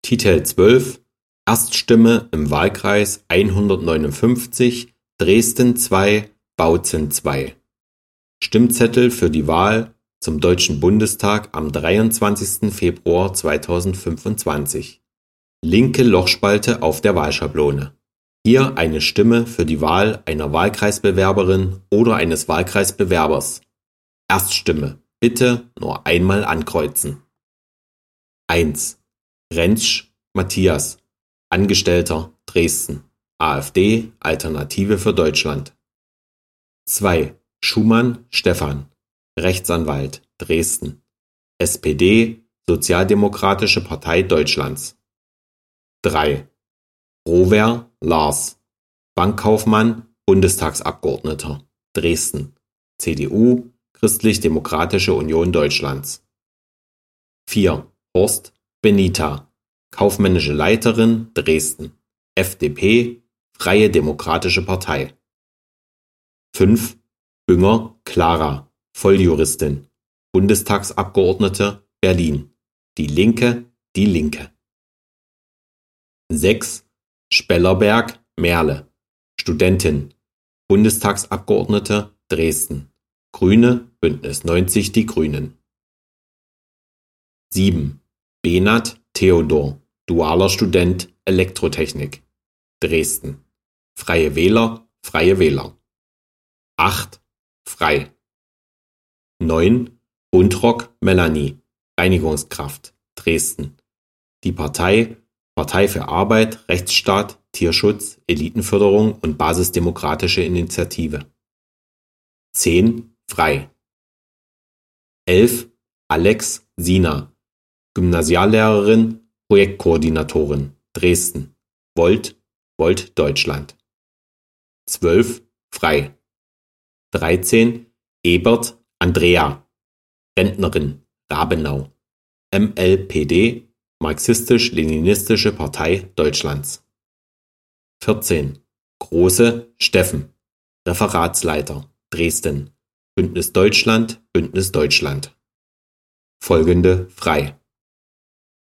Titel 12 Erststimme im Wahlkreis 159 Dresden 2 Bautzen 2 Stimmzettel für die Wahl zum Deutschen Bundestag am 23. Februar 2025. Linke Lochspalte auf der Wahlschablone. Hier eine Stimme für die Wahl einer Wahlkreisbewerberin oder eines Wahlkreisbewerbers. Erststimme. Bitte nur einmal ankreuzen. 1. Rentsch Matthias, Angestellter, Dresden, AfD, Alternative für Deutschland. 2. Schumann Stefan, Rechtsanwalt, Dresden, SPD, Sozialdemokratische Partei Deutschlands. 3. Rohwer Lars, Bankkaufmann, Bundestagsabgeordneter, Dresden, CDU, Christlich-Demokratische Union Deutschlands. 4. Horst Benita, kaufmännische Leiterin, Dresden, FDP, Freie Demokratische Partei. 5. Bünger Clara, Volljuristin, Bundestagsabgeordnete, Berlin, Die Linke, Die Linke. 6. Spellerberg Merle, Studentin, Bundestagsabgeordnete, Dresden, Grüne, Bündnis 90 Die Grünen. 7. Benat Theodor, dualer Student, Elektrotechnik, Dresden, Freie Wähler, Freie Wähler. 8. Frei. 9. Buntrock Melanie, Reinigungskraft, Dresden, Die Partei für Arbeit, Rechtsstaat, Tierschutz, Elitenförderung und Basisdemokratische Initiative. 10. Frei. 11. Alex Sina, Gymnasiallehrerin, Projektkoordinatorin, Dresden, Volt Deutschland. 12. Frei. 13. Ebert Andrea, Rentnerin, Rabenau, MLPD, Marxistisch-Leninistische Partei Deutschlands. 14. Große Steffen, Referatsleiter, Dresden, Bündnis Deutschland. Folgende frei.